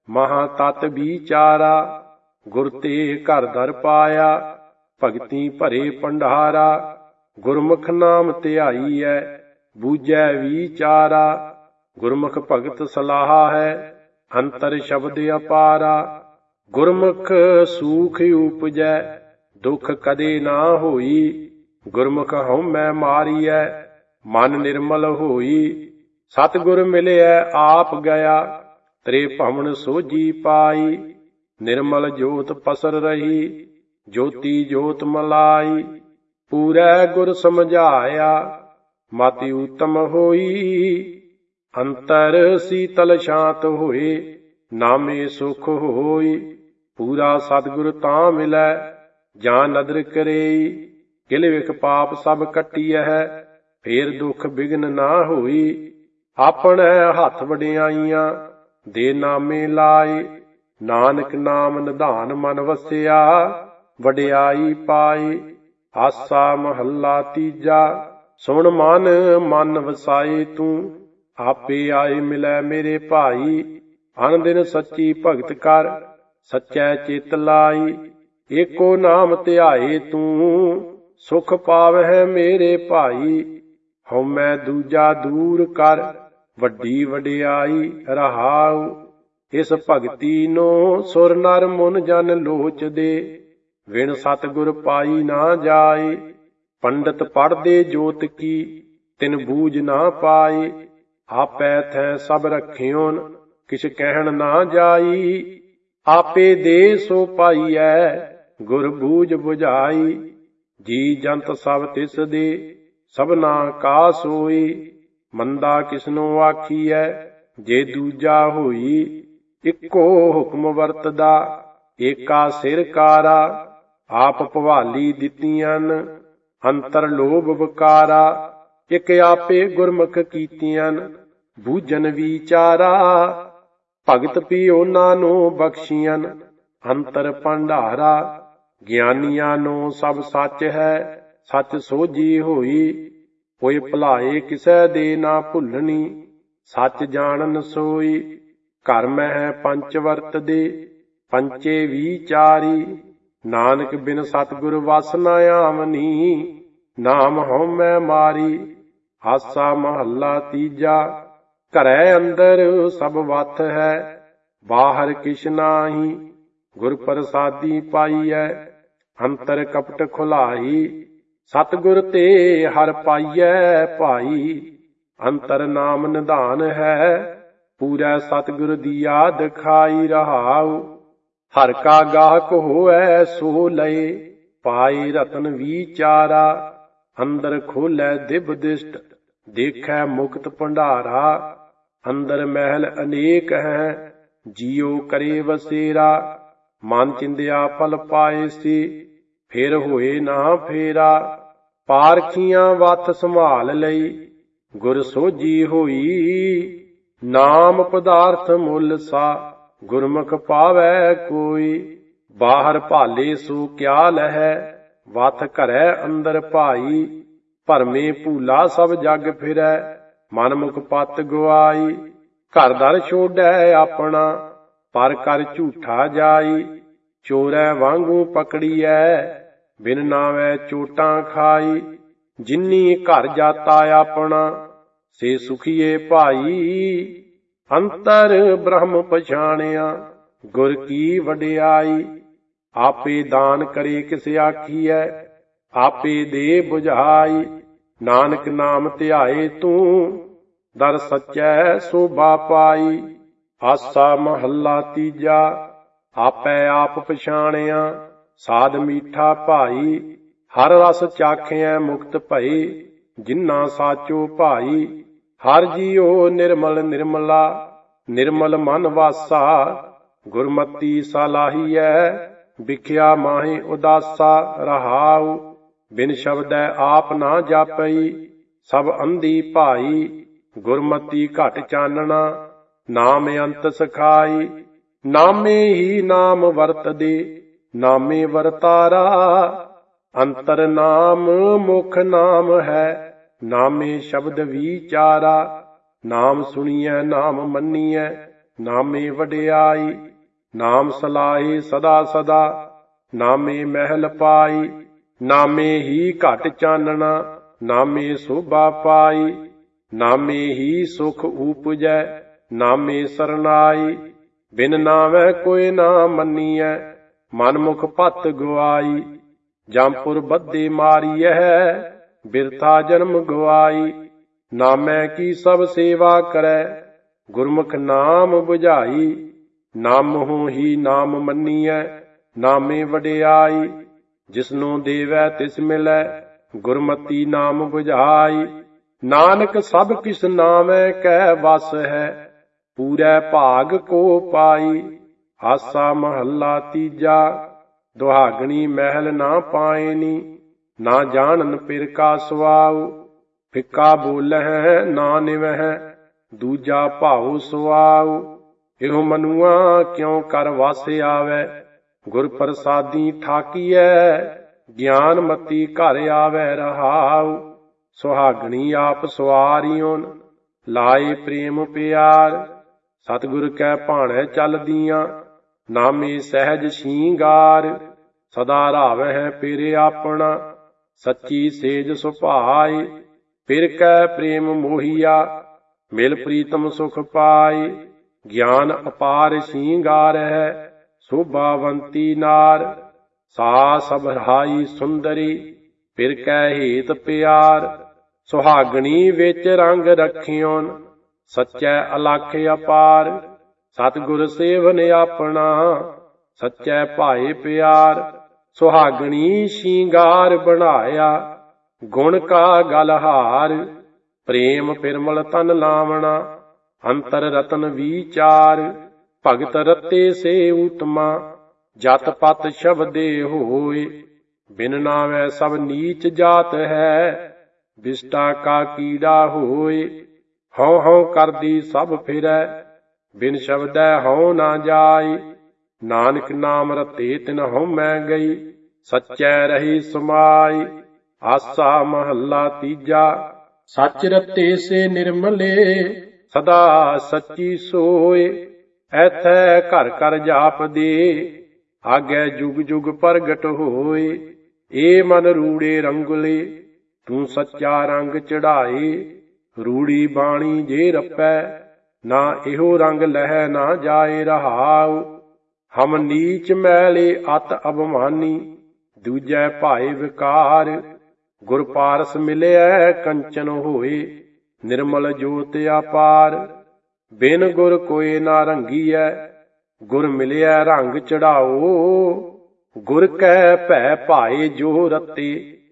ਮਹਾ ਤਤ ਵਿਚਾਰਾ। ਗੁਰ ਤੇ ਘਰ ਦਰ ਪਾਇਆ, ਭਗਤੀ ਭਰੇ ਭੰਡਾਰਾ। ਗੁਰਮੁਖ ਨਾਮ ਧਿਆਈਐ, ਬੂਝੈ ਵਿਚਾਰਾ। ਗੁਰਮੁਖ ਭਗਤ ਸਲਾਹਾ ਹੈ, ਅੰਤਰ ਸ਼ਬਦ ਅਪਾਰਾ। ਗੁਰਮੁਖ ਸੂਖ ਉਪਜੈ, ਦੁਖ ਕਦੇ ਨਾ ਹੋਈ। ਗੁਰਮੁਖ ਹਉਮੈ ਮਾਰੀਐ, ਮਨ ਨਿਰਮਲ ਹੋਈ। ਸਤਿਗੁਰ ਮਿਲਿਐ ਆਪ ਗਿਆ, ਤ੍ਰੇ ਭਵਨ ਸੋਝੀ ਪਾਈ। ਨਿਰਮਲ ਜੋਤ ਪਸਰ ਰਹੀ, ਜੋਤੀ ਜੋਤ ਮਲਾਈ। ਪੂਰੈ ਗੁਰ ਸਮਝਾਇਆ, ਮਤਿ ਊਤਮ ਹੋਈ। ਅੰਤਰ ਸੀਤਲ ਸ਼ਾਂਤ ਹੋਏ, ਨਾਮੇ ਸੁਖ ਹੋਈ। ਪੂਰਾ ਸਤਿਗੁਰ ਤਾਂ ਮਿਲੈ, ਜਾਂ ਨਦਰ ਕਰੇਈ। ਕਿਲ ਵਿਖ ਪਾਪ ਸਭ ਕੱਟੀਐ, ਫੇਰ ਦੁਖ ਬਿਘਨ ਨਾ ਹੋਈ। ਆਪਣੇ ਹੱਥ ਵਡਿਆਈਆਂ, ਦੇ ਨਾਮੇ ਲਾਏ। ਨਾਨਕ ਨਾਮ ਨਿਧਾਨ ਮਨ ਵਸਿਆ, ਵਡਿਆਈ ਪਾਈ। ਆਸਾ ਮਹੱਲਾ ਤੀਜਾ। ਸੁਣ ਮਨ ਮਨ ਵਸਾਏ ਤੂੰ, ਆਪੇ ਆਏ ਮਿਲੈ ਮੇਰੇ ਭਾਈ। ਅਨ ਦਿਨ ਸੱਚੀ ਭਗਤ ਕਰ, ਸੱਚੈ ਚਿਤ ਲਾਈ। ਏਕੋ ਨਾਮ ਧਿਆਏ ਤੂੰ, ਸੁਖ ਪਾਵਹਿ ਮੇਰੇ ਭਾਈ। ਹਉਮੈ ਦੂਜਾ ਦੂਰ ਕਰ, ਵੱਡੀ ਵਡਿਆਈ ਰਹਾਉ। ਇਸ ਭਗਤੀ ਨੂੰ ਸੁਰ ਨਰ ਮੁਨ ਜਨ ਲੋਚਦੇ, ਵਿਣ ਸਤਿਗੁਰ ਪਾਈ ਨਾ ਜਾਏ। ਪੰਡਤ ਪੜ੍ਹਦੇ ਜੋਤ ਕੀ, ਤਿਨ ਬੂਝ ਨਾ ਪਾਏ। ਆਪੈ ਥੈ ਸਭ ਰਖਿਓਨ, ਕਿਛ ਕਹਿਣ ਨਾ ਜਾਈ। ਆਪੇ ਦੇ ਸੋ ਪਾਈਐ, ਗੁਰ ਬੂਝ ਬੁਝਾਈ। ਜੀ ਜੰਤ ਸਭ ਤਿਸ ਦੇ, ਸਭਨਾ ਕਾ ਸੋਈ। ਮੰਦਾ ਕਿਸਨੋ ਆਖੀਐ, ਜੇ ਦੂਜਾ ਹੋਈ। ਇੱਕੋ ਹੁਕਮ ਵਰਤਦਾ, ਏਕਾ ਸਿਰ ਕਾਰਾ। ਆਪ ਭਵਾਲੀ ਦਿੱਤੀਆਂ, ਅੰਤਰ ਲੋਭ ਵਿਕਾਰਾ। ਇਕ ਆਪੇ ਗੁਰਮੁਖ ਕੀਤੀਆਂ, ਬੂਝਨ ਵਿਚਾਰਾ। ਭਗਤ ਪੀ ਉਹਨਾਂ ਨੂੰ ਬਖਸ਼ੀਆਂ, ਅੰਤਰ ਭੰਡਾਰਾ। ਗਿਆਨੀਆਂ ਨੂੰ ਸਭ ਸੱਚ ਹੈ, ਸੱਚ ਸੋਝੀ ਹੋਈ। ਕੋਈ ਭੁਲਾਏ ਕਿਸੈ ਦੇ ਨਾ ਭੁੱਲਣੀ, ਸੱਚ ਜਾਣਨ ਸੋਈ। ਘਰ ਮਹਿ ਪੰਚ ਵਰਤਦੇ, ਪੰਚੇ ਵਿਚਾਰੀ। ਨਾਨਕ ਬਿਨ ਸਤਿਗੁਰ ਵਸ ਨ ਆਵਨੀ, ਨਾਮ ਹਉਮੈ ਮਾਰੀ। ਆਸਾ ਮਹੱਲਾ ਤੀਜਾ। ਘਰੈ ਅੰਦਰ ਸਭ ਵਤ ਹੈ, ਬਾਹਰ ਕਿਛ ਨਾਹੀ। ਗੁਰ ਪ੍ਰਸਾਦੀ ਪਾਈਐ, ਅੰਤਰ ਕਪਟ ਖੁਲਾਈ। ਸਤਿਗੁਰ ਤੇ ਹਰ ਪਾਈਐ ਭਾਈ, ਅੰਤਰ ਨਾਮ ਨਿਧਾਨ ਹੈ। ਪੂਰੈ ਸਤਿਗੁਰ ਦੀਆ ਦਿਖਾਈ ਰਹਾਉ। ਹਰ ਕਾ ਗਾਹਕ ਹੋਐ ਸੋ ਲਏ, ਪਾਈ ਰਤਨ ਵਿਚਾਰਾ। ਅੰਦਰ ਖੋਲੈ ਦਿਵ ਦਿਸ਼ਟ, ਦੇਖੈ ਮੁਕਤ ਭੰਡਾਰਾ। ਅੰਦਰ ਮਹਿਲ ਅਨੇਕ ਹੈ, ਜੀਉ ਕਰੇ ਵਸੇਰਾ। ਮਨ ਚਿੰਦਿਆ ਫਲ ਪਾਏ ਸੀ, ਫਿਰ ਹੋਏ ਨਾ ਫੇਰਾ। ਪਾਰਖੀਆਂ ਵੱਥ ਸੰਭਾਲ ਲਈ, ਗੁਰ ਸੋਝੀ ਹੋਈ। ਨਾਮ ਪਦਾਰਥ ਮੁੱਲ ਸਾ, ਗੁਰਮੁਖ ਪਾਵੈ ਕੋਈ। ਬਾਹਰ ਭਾਲੇ ਸੋ ਕਿਆ ਲਹੈ, ਵੱਥ ਘਰੈ ਅੰਦਰ ਭਾਈ। ਭਰਮੇ ਭੂਲਾ ਸਭ ਜਗ ਫਿਰੈ, ਮਨ ਮੁਖ ਪਤ ਗੁਆਈ। ਘਰ ਦਰ ਛੋੜੈ ਆਪਣਾ, ਪਰ ਕਰ ਝੂਠਾ ਜਾਈ। ਚੋਰੈ ਵਾਂਗੂ ਪਕੜੀਐ, ਬਿਨ ਨਾਵੈ ਚੋਟਾਂ ਖਾਈ। ਜਿਨੀ ਘਰ ਜਾਤਾ ਆਪਣਾ, ਸੇ ਸੁਖੀਏ ਭਾਈ। ਅੰਤਰ ਬ੍ਰਹਮ ਪਛਾਣਿਆ, ਗੁਰ ਕੀ ਵਡਿਆਈ। ਆਪੇ ਦਾਨ ਕਰੇ ਕਿਸ ਆਖੀਐ, ਆਪੇ ਦੇ ਬੁਝਾਈ। ਨਾਨਕ ਨਾਮ ਧਿਆਏ ਤੂੰ, ਦਰ ਸੱਚੈ ਸੋਭਾ ਪਾਈ। ਆਸਾ ਮਹੱਲਾ ਤੀਜਾ। ਆਪੈ ਆਪ ਪਛਾਣਿਆ, ਸਾਧ ਮੀਠਾ ਭਾਈ। ਹਰ ਰਸ ਚਾਖਿਐ ਮੁਕਤ ਭਏ, ਜਿਨ੍ਹਾਂ ਸਾਚੋ ਭਾਈ। ਹਰ ਜੀਉ ਨਿਰਮਲ ਨਿਰਮਲਾ, ਨਿਰਮਲ ਮਨ ਵਾਸਾ। ਗੁਰਮਤੀ ਸਲਾਹੀਐ, ਵਿਖਿਆ ਮਾਹੇ ਉਦਾਸਾ ਰਹਾਉ। ਬਿਨ ਸ਼ਬਦੈ ਆਪ ਨਾ ਜਾਪਈ, ਸਭ ਅੰਧੀ ਭਾਈ। ਗੁਰਮਤੀ ਘਟ ਚਾਨਣਾ, ਨਾਮ ਅੰਤ ਸਖਾਈ। ਨਾਮੇ ਹੀ ਨਾਮ ਵਰਤਦੇ, ਨਾਮੇ ਵਰਤਾਰਾ। ਅੰਤਰ ਨਾਮ ਮੁਖ ਨਾਮ ਹੈ, ਨਾਮੇ ਸ਼ਬਦ ਵਿਚਾਰਾ। ਨਾਮ ਸੁਣੀਐ ਨਾਮ ਮੰਨੀਐ, ਨਾਮੇ ਵਡਿਆਈ। ਨਾਮ ਸਲਾਹੇ ਸਦਾ ਸਦਾ, ਨਾਮੇ ਮਹਿਲ ਪਾਈ। ਨਾਮੇ ਹੀ ਘਟ ਚਾਨਣਾ, ਨਾਮੇ ਸੋਭਾ ਪਾਈ। ਨਾਮੇ ਹੀ ਸੁਖ ਊਪਜੈ, ਨਾਮੇ ਸਰਨਾਈ। ਬਿਨ ਨਾਵੈ ਕੋਈ ਨਾ ਮੰਨੀਐ, ਮਨਮੁਖ ਭਤ ਗੁਆਈ। ਜੰਪੁਰ ਬੱਧੇ ਮਾਰੀਐ, ਬਿਰਥਾ ਜਨਮ ਗਵਾਈ। ਨਾਮੈ ਕੀ ਸਭ ਸੇਵਾ ਕਰੈ, ਗੁਰਮੁਖ ਨਾਮ ਬੁਝਾਈ। ਨਾਮਹੁ ਹੀ ਨਾਮ ਮੰਨੀਐ, ਨਾਮੇ ਵਡਿਆਈ। ਜਿਸਨੂੰ ਦੇਵੈ ਤਿਸ ਮਿਲੈ, ਗੁਰਮਤੀ ਨਾਮ ਬੁਝਾਈ। ਨਾਨਕ ਸਭ ਕਿਸ ਨਾਮੈ ਕੈ ਵਸ ਹੈ, ਪੂਰੈ ਭਾਗ ਕੋ ਪਾਈ। ਆਸਾ ਮਹੱਲਾ ਤੀਜਾ, ਦੁਹਾਗਣੀ ਮਹਿਲ ਨਾ ਪਾਇਨੀ। ਨਾ ਜਾਣਨ ਪਿਰ ਕਾ ਸੁਆਉ, ਫਿੱਕਾ ਬੋਲਹਿ ਨਾ ਨਿਵਹਿ। ਦੂਜਾ ਭਾਉ ਸੁਆਉ, ਇਹੋ ਮਨੁਆ ਕਿਉ ਕਰ ਵਸ ਆਵੈ। ਗੁਰ ਪ੍ਰਸਾਦੀ ਠਾਕੀਐ, ਗਿਆਨ ਮਤੀ ਘਰ ਆਵੈ ਰਹਾਉ। ਸੁਹਾਗਣੀ ਆਪ ਸਵਾਰਿਓਨ, ਲਾਏ ਪ੍ਰੇਮ ਪਿਆਰ। ਸਤਿਗੁਰ ਕੈ ਭਾਣੈ ਚੱਲਦੀਆਂ, ਨਾਮੇ ਸਹਿਜ ਸ਼ਿੰਗਾਰ। ਸਦਾ ਰਾਵਹਿ ਪਿਰ ਆਪਣਾ, ਸੱਚੀ ਸੇਜ ਸੁਭਾਏ। ਪਿਰ ਕੈ ਪ੍ਰੇਮ ਮੋਹੀਆ, ਮਿਲ ਪ੍ਰੀਤਮ ਸੁਖ ਪਾਏ। ਗਿਆਨ ਅਪਾਰ ਸ਼ਿੰਗਾਰ ਹੈ, ਸ਼ੋਭਾਵੰਤੀ ਨਾਰ। ਸਾ ਸਭ ਰਹਾਈ ਸੁੰਦਰੀ, ਪਿਰ ਕੈ ਹੇਤ ਪਿਆਰ। ਸੁਹਾਗਣੀ ਵਿੱਚ ਰੰਗ ਰਖਿਓਨ, ਸੱਚੈ ਅਲਖ ਅਪਾਰ। ਸਤਿਗੁਰ ਸੇਵਨ ਆਪਣਾ, ਸੱਚੈ ਭਾਏ ਪਿਆਰ। ਸੁਹਾਗਣੀ ਸ਼ਿੰਗਾਰ ਬਣਾਇਆ, ਗੁਣ ਕਾ ਗਲਹਾਰ। ਪ੍ਰੇਮ ਪਿਰਮਲ ਤਨ ਲਾਵਣਾ, ਅੰਤਰ ਰਤਨ ਵਿਚਾਰ। ਭਗਤ ਰਤੇ ਸੇ ਉਤਮਾ, ਜਤ ਪਤ ਸ਼ਬਦੇ ਹੋਏ। ਬਿਨ ਨਾਵੈ ਸਭ ਨੀਚ ਜਾਤ ਹੈ, ਬਿਸ਼ਟਾ ਕਾ ਕੀੜਾ ਹੋਏ। ਹਉ ਹਉ ਕਰਦੀ ਸਭ ਫਿਰੈ, ਬਿਨ ਸ਼ਬਦੈ ਹਉ ਨਾ ਜਾਏ। ਨਾਨਕ ਨਾਮ ਰਤੇ ਤਿਨ ਹਉਮੈ ਗਈ, ਸੱਚੈ ਰਹੀ ਸਮਾਈ। ਆਸਾ ਮਹੱਲਾ ਤੀਜਾ, ਸੱਚ ਰਤੇ ਸੇ ਨਿਰਮਲੇ, ਸਦਾ ਸੱਚੀ ਸੋਏ। ਐਥੈ ਘਰ ਘਰ ਜਾਪਦੇ, ਆਗੈ ਜੁਗ ਜੁਗ ਪ੍ਰਗਟ ਹੋਏ। ਏ ਮਨ ਰੂੜੇ ਰੰਗਲੇ, ਤੂੰ ਸੱਚਾ ਰੰਗ ਚੜਾਏ। ਰੂੜੀ ਬਾਣੀ ਜੇ ਰਪੈ, ਨਾ ਇਹੋ ਰੰਗ ਲਹਿ ਨਾ ਜਾਏ ਰਹਾਉ। ਹਮ ਨੀਚ ਮੈਲੇ ਅਤ ਅਭਮਾਨੀ, ਦੂਜੈ ਭਾਏ ਵਿਕਾਰ। ਗੁਰ ਪਾਰਸ ਮਿਲਿਐ ਕੰਚਨ ਹੋਏ, ਨਿਰਮਲ ਜੋਤ ਅਪਾਰ। ਬਿਨ ਗੁਰ ਕੋਇ ਨਾ ਰੰਗੀਐ, ਗੁਰ ਮਿਲਿਐ ਰੰਗ ਚੜਾਓ। ਗੁਰ ਕੈ ਭੈ ਭਾਏ ਜੋ ਰਤੇ,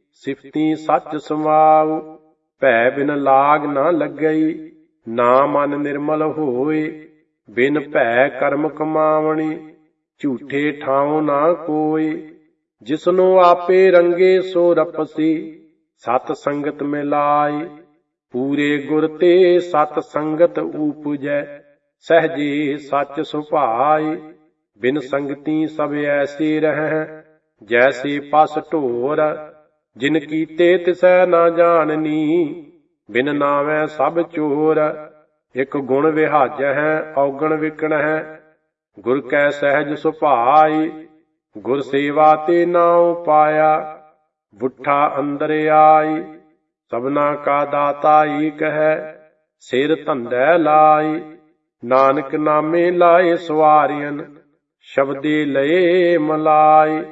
ਸਿਫਤੀ ਸੱਚ ਸਮਾਉ। ਭੈ ਬਿਨ ਲਾਗ ਨਾ ਲੱਗਈ, ਨਾ ਮਨ ਨਿਰਮਲ ਹੋਏ। ਬਿਨ ਭੈ ਕਰਮ ਕਮਾਵਣੀ, ਝੂਠੇ ਠਾਉ ਨਾ ਕੋਇ। ਜਿਸਨੂੰ ਆਪੇ ਰੰਗੇ ਸੋ ਰਪਸੀ, ਸਤ ਸੰਗਤ ਮਿਲਾਏ। ਪੂਰੇ ਗੁਰ ਤੇ ਸਤ ਸੰਗਤ ਊਪਜੈ, ਸਹਿਜੇ ਸੱਚ ਸੁਭਾਏ। ਬਿਨ ਸੰਗਤੀ ਸਭ ਐਸੇ ਰਹਿ, ਜੈਸੇ ਪਸ ਢੋਰ। ਜਿਨ ਕੀਤੇ ਤਿਸੈ ਨਾ ਜਾਣਨੀ, ਬਿਨ ਨਾਵੈ ਸਭ ਚੋਰ। ਇਕ ਗੁਣ ਵਿਹਾਜਹਿ, ਔਗਣ ਵਿਕਣਹਿ, ਗੁਰ ਕੈ ਸਹਿਜ ਸੁਭਾਏ। ਗੁਰ ਸੇਵਾ ਤੇ ਨਾਉ ਪਾਇਆ, ਬੁੱਠਾ ਅੰਦਰ ਆਈ। ਸਭਨਾ ਕਾ ਦਾਤਾ ਏਕ ਹੈ, ਸਿਰ ਧੰਦੈ ਲਾਈ। ਨਾਨਕ ਨਾਮੇ ਲਾਏ ਸਵਾਰਿਅਨ, ਸ਼ਬਦੇ ਲਏ ਮਲਾਈ।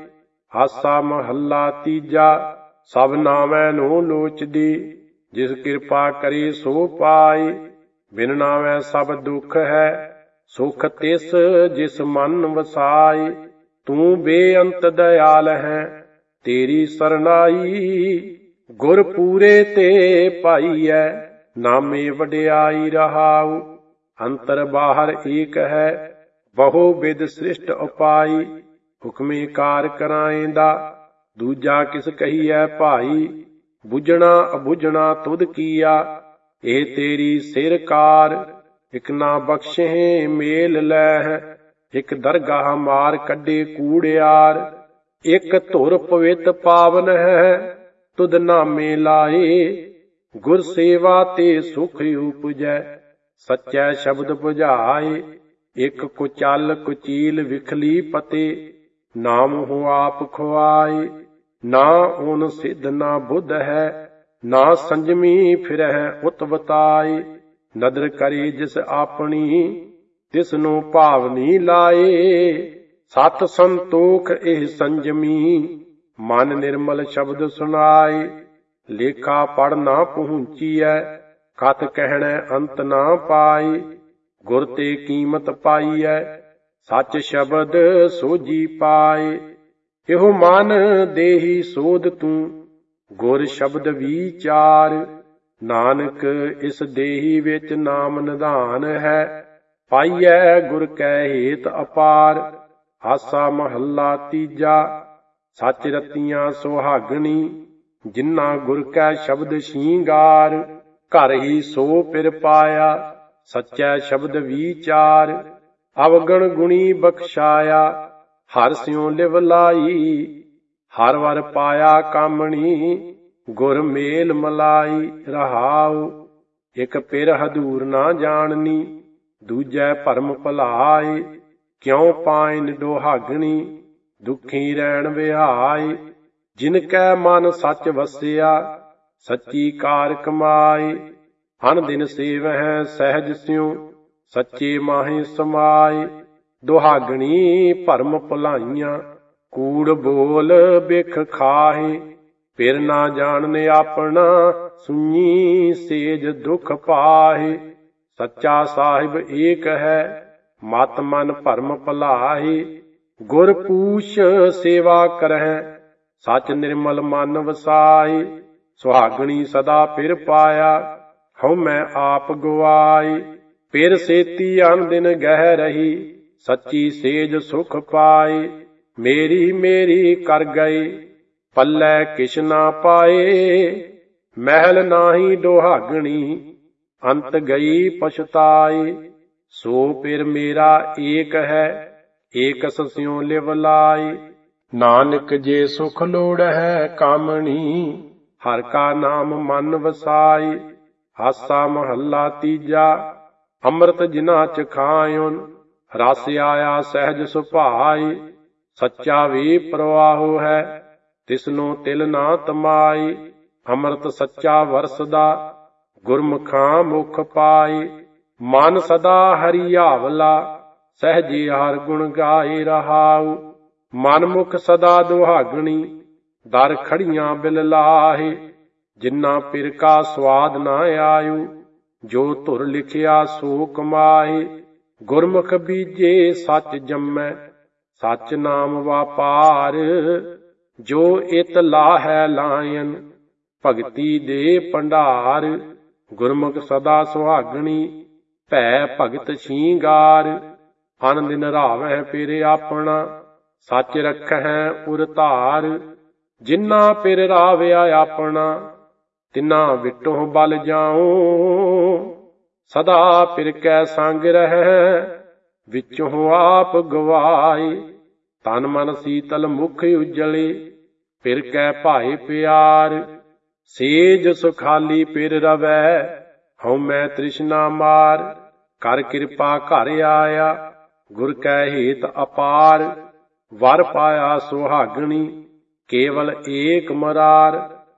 ਆਸਾ ਮਹੱਲਾ ਤੀਜਾ, ਸਭ ਨਾਮੈ ਨੂੰ ਲੋਚਦੀ, ਜਿਸ ਕਿਰਪਾ ਕਰੀ ਸੋ ਪਾਈ। ਬਿਨ ਨਾਵੈ ਸਭ ਦੁੱਖ ਹੈ, ਸੁਖ ਤਿਸ ਜਿਸ ਮਨ ਵਸਾਈ। ਤੂੰ ਬੇਅੰਤ ਦਇਆਲ ਹੈ, ਤੇਰੀ ਸਰਨਾਈ। ਗੁਰ ਪੂਰੇ ਤੇ ਪਾਈਐ, ਨਾਮੇ ਵਡਿਆਈ ਰਹਾਉ। ਅੰਤਰ ਬਾਹਰ ਏਕ ਹੈ, ਬਹੁ ਬਿਦ ਸ੍ਰਿਸ਼ਟ ਉਪਾਈ। ਹੁਕਮੇ ਕਾਰ ਕਰਾਏਂਦਾ, ਦੂਜਾ ਕਿਸ ਕਹੀਐ ਭਾਈ। ਬੁਝਣਾ ਅਬੁਝਣਾ ਤੁਧ ਕੀਆ, ਇਹ ਤੇਰੀ ਸਿਰ ਕਾਰ। ਇਕ ਨਾ ਬਖਸ਼ਹਿ ਮੇਲ ਲੈਹਿ, ਇਕ ਦਰਗਾਹ ਮਾਰ ਕੱਢੇ ਕੂੜਿਆਰ। ਇਕ ਧੁਰ ਪਵਿੱਤ ਪਾਵਨ ਹੈ, ਤੁਧ ਨਾਮੇ ਲਾਏ। ਗੁਰ ਸੇਵਾ ਤੇ ਸੁਖ ਉਪਜੈ, ਸੱਚੈ ਸ਼ਬਦ 부ਝਾਏ। ਇਕ ਕੁਚਲ ਕੁਚੀਲ ਵਿਖਲੀ ਪਤੇ, ਨਾਮ ਹੋ ਆਪ ਖੁਆਏ। ਨਾ ਓਨ ਸਿੱਧ ਨਾ ਬੁੱਧ ਹੈ, ਨਾ ਸੰਜਮੀ ਫਿਰਹਿ ਉਤਵਤਾਏ। ਨਦਰ ਕਰੇ ਜਿਸ ਆਪਣੀ, ਤਿਸ ਨੂੰ ਭਾਵਨੀ ਲਾਏ। ਸਤ ਸੰਤੋਖ ਇਹ ਸੰਜਮੀ, ਮਨ ਨਿਰਮਲ ਸ਼ਬਦ ਸੁਨਾਏ। ਲੇਖਾ ਪੜ ਨਾ ਪਹੁੰਚੀਐ, ਕਥ ਕਹਿਣੈ ਅੰਤ ਨਾ ਪਾਈ। ਗੁਰ ਤੇ ਕੀਮਤ ਪਾਈਐ, ਸੱਚ ਸ਼ਬਦ ਸੋਝੀ ਪਾਏ। ਇਹੋ ਮਨ ਦੇਹੀ ਸੋਧ ਤੂੰ, ਗੁਰ ਸ਼ਬਦ ਵਿਚਾਰ। ਨਾਨਕ ਇਸ ਦੇਹੀ ਵਿੱਚ ਨਾਮ ਨਿਧਾਨ ਹੈ, ਪਾਈਐ ਗੁਰ ਕੈ ਹੇਤ ਅਪਾਰ। ਆਸਾ ਮਹੱਲਾ ਤੀਜਾ। ਸੱਚ ਰਤੀਆਂ ਸੁਹਾਗਣੀ, ਜਿਨ੍ਹਾਂ ਗੁਰ ਕੈ ਸ਼ਬਦ ਸ਼ਿੰਗਾਰ। ਘਰ ਹੀ ਸੋ ਪਿਰ ਪਾਇਆ, ਸੱਚੈ ਸ਼ਬਦ ਵਿਚਾਰ। ਅਵਗਣ ਗੁਣੀ ਬਖਸ਼ਾਇਆ, ਹਰ ਸਿਉ ਲਿਵ ਲਾਈ। ਹਰ ਵਰ ਪਾਇਆ ਕਾਮਣੀ, ਗੁਰ ਮੇਲ ਮਲਾਈ। ਰਹਾਉ ਇਕ ਪਿਰ ਹਦੂਰ ਨਾ ਜਾਣਨੀ, ਦੂਜੈ ਭਰਮ ਭੁਲਾਏ। ਕਿਉ ਪਾਇਨ ਦੁਹਾਗਣੀ, ਦੁਖੀ ਰਹਿਣ ਵਿਹਾਏ। ਜਿਨ ਕੈ ਮਨ ਸੱਚ ਵਸਿਆ, ਸੱਚੀ ਕਾਰ ਕਮਾਏ। ਅਨ ਦਿਨ ਸੇਵਹਿ ਸਹਿਜ ਸਿਉ, ਸੱਚੇ ਮਾਹੇ ਸਮਾਏ। ਦੁਹਾਗਣੀ ਭਰਮ ਭੁਲਾਈਆਂ, ਕੂੜ ਬੋਲ ਬਿਖ ਖਾਹੇ। ਫਿਰ ਨਾ ਜਾਣਨ ਆਪਣਾ, ਸੁਣੀ ਸੇਜ ਦੁਖ ਪਾਹੇ। ਸੱਚਾ ਸਾਹਿਬ ਏਕ ਹੈ, ਮਤ ਮਨ ਭਰਮ ਭੁਲਾਹੇ। ਗੁਰ ਪੂਛ ਸੇਵਾ ਕਰਹਿ, ਸੱਚ ਨਿਰਮਲ ਮਨ ਵਸਾਏ। ਸੁਹਾਗਣੀ ਸਦਾ ਫਿਰ ਪਾਇਆ, ਹਉ ਮੈਂ ਆਪ ਗਵਾਏ। ਫਿਰ ਸੇਤੀ ਅਨ ਦਿਨ ਗਹਿ ਰਹੀ, ਸੱਚੀ ਸੇਜ ਸੁਖ ਪਾਏ। ਮੇਰੀ ਮੇਰੀ ਕਰ ਗਏ, ਪੱਲੇ ਕਿਛ ਨਾ ਪਾਏ। ਮਹਿਲ ਨਾਹੀ ਦੁਹਾਗਣੀ, ਅੰਤ ਗਈ ਪਛਤਾਏ। ਸੋ ਫਿਰ ਮੇਰਾ ਏਕ ਹੈ, ਏਕਸ ਸਿਉ ਲਿਵ ਲਾਏ। ਨਾਨਕ ਜੇ ਸੁਖ ਲੋੜ ਹੈ ਕਾਮਣੀ, ਹਰ ਕਾ ਨਾਮ ਮਨ ਵਸਾਏ। ਹਾਸਾ ਮਹੱਲਾ ਤੀਜਾ। ਅੰਮ੍ਰਿਤ ਜਿਨਾ ਚ ਖਾਇਓਨ, ਰਸ ਆਇਆ ਸਹਿਜ ਸੁਭਾਏ। ਸੱਚਾ ਵੀ ਪ੍ਰਵਾਹੋ ਹੈ, ਤਿਸਨੂੰ ਤਿਲ ਨਾ ਤਮਾਏ। ਅੰਮ੍ਰਿਤ ਸੱਚਾ ਵਰਸਦਾ, ਗੁਰਮੁਖਾਂ ਮੁਖ ਪਾਏ। ਮਨ ਸਦਾ ਹਰੀ ਆਵਲਾ, ਸਹਿਜੇ ਹਰ ਗੁਣ ਗਾਏ। ਰਹਾਉ ਮਨ ਮੁਖ ਸਦਾ ਦੁਹਾਗਣੀ, ਦਰ ਖੜੀਆਂ ਬਿਲ ਲਾਹੇ। ਜਿਨਾ ਪਿਰ ਕਾ ਸਵਾਦ ਨਾ ਆਯੂ, ਜੋ ਧੁਰ ਲਿਖਿਆ ਸੋ ਕਮਾਏ। ਗੁਰਮੁਖ ਬੀਜੇ ਸੱਚ ਜੰਮੈ, ਸੱਚ ਨਾਮ ਵਾਪਾਰ। ਜੋ ਇਤ ਲਾਹੈ ਲਾਇਨ, ਭਗਤੀ ਦੇ ਭੰਡਾਰ। ਗੁਰਮੁਖ ਸਦਾ ਸੁਹਾਗਣੀ, ਭੈ ਭਗਤ ਸ਼ਿੰਗਾਰ। ਅਨ ਦਿਨ ਰਾਵਹਿ ਫਿਰ ਆਪਣਾ, ਸੱਚ ਰਖਹਿ ਉਰ ਧਾਰ। ਜਿਨਾ ਪਿਰ ਰਾਵਿਆ ਆਪਣਾ, ਤਿਨਾ ਵਿਟੋਂ ਬਲ ਜਾਉ। ਸਦਾ ਪਿਰ ਕੈ ਸੰਗ ਰਹਿ, ਵਿਚੋਂ ਆਪ ਗਵਾਏ। ਤਨ ਮਨ ਸੀਤਲ ਮੁਖ ਉਜਲੇ, ਪਿਰ ਕੈ ਭਾਏ ਪਿਆਰ। ਸੇਜ ਸੁਖਾਲੀ ਪਿਰ ਰਵੈ, ਹਉ ਮੈਂ ਤ੍ਰਿਸ਼ਨਾ ਮਾਰ। ਕਰ ਕਿਰਪਾ ਘਰ ਆਇਆ, ਗੁਰ ਕੈ ਹੇਤ ਅਪਾਰ। ਵਰ ਪਾਇਆ ਸੁਹਾਗਣੀ, ਕੇਵਲ ਏਕ ਮਰਾਰ।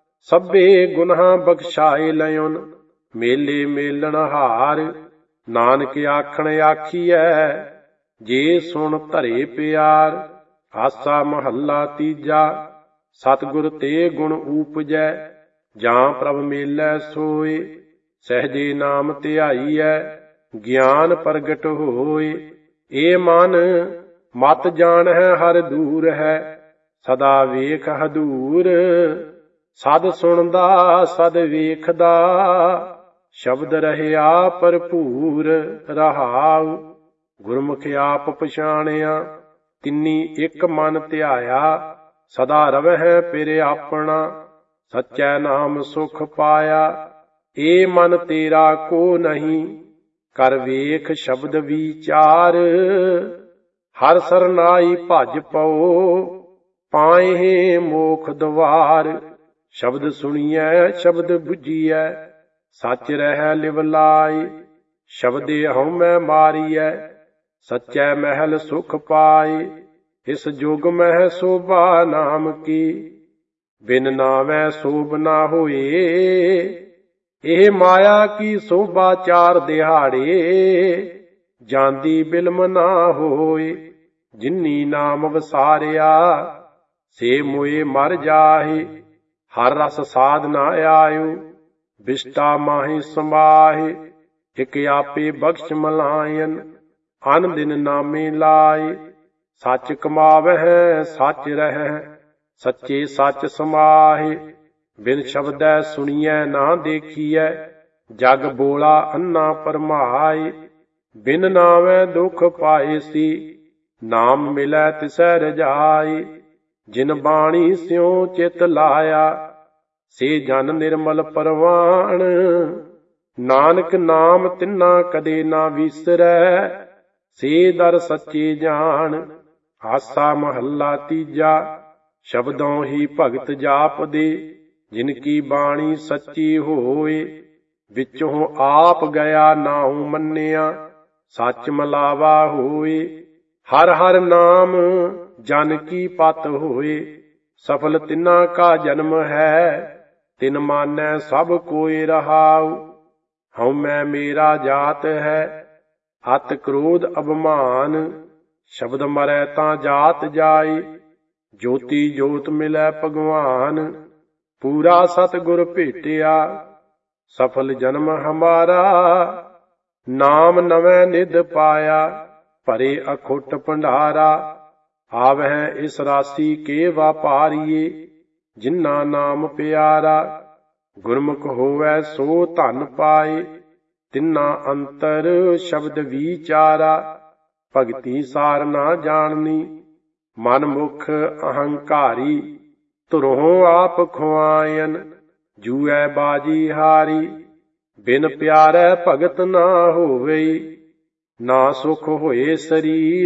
ਸਭੇ ਗੁਨਾਹ ਬਖਸ਼ਾਏ ਲਇਓਨ, ਮੇਲੇ ਮੇਲਣ ਹਾਰ। ਨਾਨਕ ਆਖਣ ਆਖੀਐ, ਜੇ ਸੁਣ ਧਰੇ ਪਿਆਰ। ਆਸਾ ਮਹੱਲਾ ਤੀਜਾ। ਸਤਿਗੁਰ ਤੇ ਗੁਣ ਊਪਜੈ, ਜਾਂ ਪ੍ਰਭ ਮੇਲੈ ਸੋਏ। ਸਹਿਜੇ ਨਾਮ ਧਿਆਈਐ, ਗਿਆਨ ਪ੍ਰਗਟ ਹੋਏ। ਏ ਮਨ ਮਤ ਜਾਣਹਿ ਹਰ ਦੂਰ ਹੈ, ਸਦਾ ਵੇਖ ਹਦੂਰ। ਸਦ ਸੁਣਦਾ ਸਦ ਵੇਖਦਾ, ਸ਼ਬਦ ਰਹਿਆ ਭਰਪੂਰ। ਰਹਾਉ ਗੁਰਮੁਖ ਆਪ ਪਛਾਣਿਆ, ਤਿੰਨੀ ਇੱਕ ਮਨ ਧਿਆਇਆ। ਸਦਾ ਰਵਹਿ ਪਿਰ ਆਪਣਾ, ਸੱਚੈ ਨਾਮ ਸੁਖ ਪਾਇਆ। ਏ ਮਨ ਤੇਰਾ ਕੋ ਨਹੀਂ, ਕਰ ਵੇਖ ਸ਼ਬਦ ਵਿਚਾਰ। ਹਰ ਸਰਨਾਈ ਭਜ ਪਉ, ਪਾਏ ਮੋਖ ਦੁਆਰ। ਸ਼ਬਦ ਸੁਣੀਐ ਸ਼ਬਦ ਬੁਝੀਐ, ਸੱਚ ਰਹਿ ਲਿਵ ਲਾਇ। ਸ਼ਬਦੇ ਹਉਮੈ ਮਾਰੀਐ, ਸੱਚੈ ਮਹਿਲ ਸੁਖ ਪਾਏ। ਇਸ ਜੁਗ ਮਹਿ ਸੋਭਾ ਨਾਮ ਕੀ, ਬਿਨ ਨਾਵੈ ਸੋਭ ਨਾ ਹੋਏ। ਇਹ ਮਾਇਆ ਕੀ ਸੋਭਾ ਚਾਰ ਦਿਹਾੜੇ, ਜਾਂਦੀ ਬਿਲਮ ਨਾ ਹੋਏ। ਜਿਨੀ ਨਾਮ ਵਸਾਰਿਆ, ਸੇ ਮੋਏ ਮਰ ਜਾਹੇ। ਹਰ ਰਸ ਸਾਧ ਨਾ ਆਇਓ, ਬਿਸ਼ਟਾ ਮਾਹੀ ਸੰਭਾਹੇ। ਇਕ ਆਪੇ ਬਖਸ਼ ਮਲਾਇਨ, ਅਨ ਦਿਨ ਨਾਮੇ ਲਾਏ। ਸੱਚ ਕਮਾਵਹਿ ਸੱਚ ਰਹਿ, ਸੱਚੇ ਸੱਚ ਸਮਾਹੇ। ਬਿਨ ਸ਼ਬਦੈ ਸੁਣੀਐ ਨਾ ਦੇਖੀਐ, ਜਗ ਬੋਲਾ ਅੰਨਾ ਭਰਮਾਏ। ਬਿਨ ਨਾਵੈ ਦੁਖ ਪਾਏ ਸੀ, ਨਾਮ ਮਿਲੈ ਤਿਸੈ ਰਜਾਈ। ਜਿਨ ਬਾਣੀ ਸਿਉ ਚਿਤ ਲਾਇਆ, ਸੇ ਜਨ ਨਿਰਮਲ ਪਰਵਾਣ। ਨਾਨਕ ਨਾਮ ਤਿੰਨਾ ਕਦੇ ਨਾ ਵਿਸਰੈ, ਸੇ ਦਰ ਸੱਚੇ ਜਾਣ। ਆਸਾ ਮਹੱਲਾ ਤੀਜਾ। ਸ਼ਬਦੋਂ ਹੀ ਭਗਤ ਜਾਪਦੇ, ਜਿਨ ਕੀ ਬਾਣੀ ਸੱਚੀ ਹੋਏ। ਵਿੱਚੋਂ ਆਪ ਗਿਆ ਨਾਉ ਮੰਨਿਆ, ਸੱਚ ਮਲਾਵਾ ਹੋਏ। ਹਰ ਹਰ ਨਾਮ ਜਨ ਕੀ ਪਤ ਹੋਏ, ਸਫਲ ਤਿੰਨਾ ਕਾ ਜਨਮ ਹੈ। ਤਿਨ ਮਾਨੈ ਸਭ ਕੋਇ ਰਹਾਉ, ਹਉਮੈ ਮੇਰਾ ਜਾਤ ਹੈ। ਅਤ ਕ੍ਰੋਧ ਅਭਿਮਾਨ, ਸ਼ਬਦ ਮਰੈ ਤਾਂ ਜਾਤ ਜਾਏ। ਜੋਤੀ ਜੋਤ ਮਿਲੈ ਭਗਵਾਨ, ਪੂਰਾ ਸਤਿਗੁਰ ਭੇਟਿਆ। ਸਫਲ ਜਨਮ ਹਮਾਰਾ, ਨਾਮ ਨਵੈ ਨਿਧ ਪਾਇਆ। ਭਰੇ ਅਖੁੱਟ ਭੰਡਾਰਾ, ਆਵਹਿ ਇਸ ਰਾਸੀ ਕੇ ਵਾਪਾਰੀਏ। ਜਿਨਾ ਨਾਮ ਪਿਆਰਾ, ਗੁਰਮੁਖ ਹੋਵੈ ਸੋ ਧਨ ਪਾਏ। ਤਿੰਨਾ ਅੰਤਰ ਸ਼ਬਦ ਵਿਚਾਰਾ, ਭਗਤੀ ਸਾਰ ਨਾ ਜਾਣਨੀ। ਮਨ ਮੁਖ ਅਹੰਕਾਰੀ, ਧੁਰੋਂ ਆਪ ਖੁਆਇਨ। ਜੂਐ ਬਾਜੀ ਹਾਰੀ, ਬਿਨ ਪਿਆਰੈ ਭਗਤ ਨਾ ਹੋਵਈ। ਨਾ ਸੁਖ ਹੋਏ ਸਰੀਰ,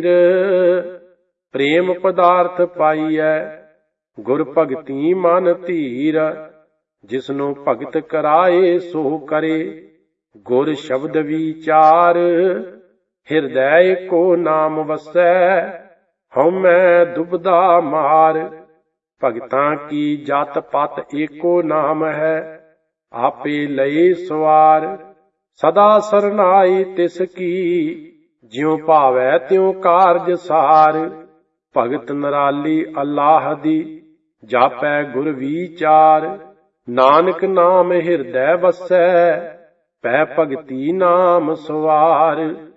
ਪ੍ਰੇਮ ਪਦਾਰਥ ਪਾਈਐ। ਗੁਰ ਭਗਤੀ ਮਨ ਧੀਰ, ਜਿਸਨੂੰ ਭਗਤ ਕਰਾਏ ਸੋ ਕਰੇ। ਗੁਰ ਸ਼ਬਦ ਵਿਚਾਰ, ਹਿਰਦੈ ਏਕੋ ਨਾਮ ਵਸੈ। ਹਉਮੈ ਦੁਬਦਾ ਮਾਰ, ਭਗਤਾਂ ਕੀ ਜਤ ਪਤ ਏਕੋ ਨਾਮ ਹੈ। ਆਪੇ ਲਏ ਸਵਾਰ, ਸਦਾ ਸਰਨਾਈ ਤਿਸ ਕੀ। ਜਿਉ ਭਾਵੈ ਤਿਉ ਕਾਰਜ ਸਾਰ, ਭਗਤ ਨਰਾਲੀ ਅਲਾਹ ਦੀ। ਜਾਪੈ ਗੁਰ ਵਿਚਾਰ, ਨਾਨਕ ਨਾਮ ਹਿਰਦੈ ਵਸੈ। ਪੈ ਭਗਤੀ ਨਾਮ ਸਵਾਰ।